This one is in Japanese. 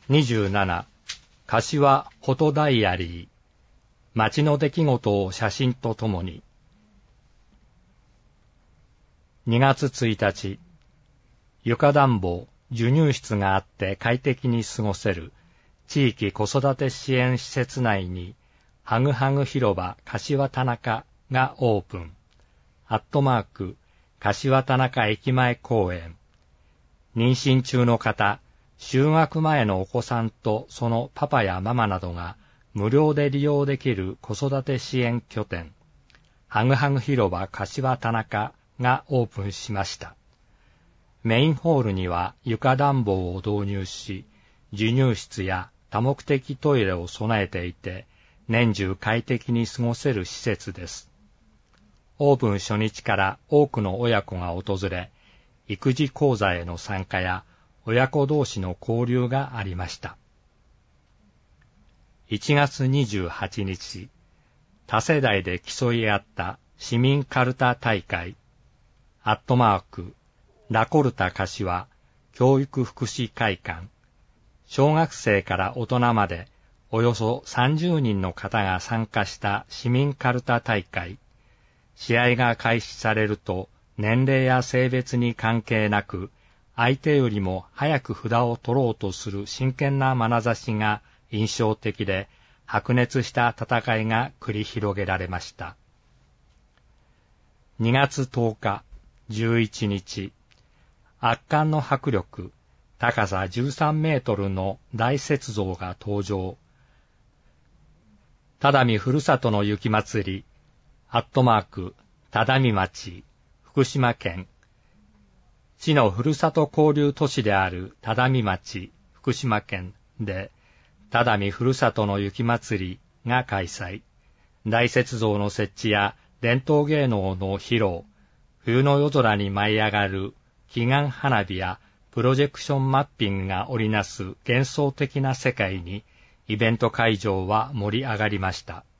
27、柏フォトダイアリー。街の出来事を写真とともに。2月1日、床暖房、授乳室があって快適に過ごせる地域子育て支援施設内にハグハグ広場柏田中がオープン。柏田中駅前公園。妊娠中の方、就学前のお子さんとそのパパやママなどが無料で利用できる子育て支援拠点、ハグハグ広場柏田中がオープンしました。メインホールには床暖房を導入し、授乳室や多目的トイレを備えていて、年中快適に過ごせる施設です。オープン初日から多くの親子が訪れ、育児講座への参加や親子同士の交流がありました。1月28日、多世代で競い合った市民カルタ大会、ラコルタ柏教育福祉会館、小学生から大人までおよそ30人の方が参加した市民カルタ大会。試合が開始されると年齢や性別に関係なく、相手よりも早く札を取ろうとする真剣な眼差しが印象的で、白熱した戦いが繰り広げられました。2月10日、11日、圧巻の迫力、高さ13メートルの大雪像が登場。只見ふるさとの雪まつり、只見町、福島県。市のふるさと交流都市である只見町、福島県で、只見ふるさとの雪まつりが開催。大雪像の設置や伝統芸能の披露、冬の夜空に舞い上がる祈願花火やプロジェクションマッピングが織りなす幻想的な世界に、イベント会場は盛り上がりました。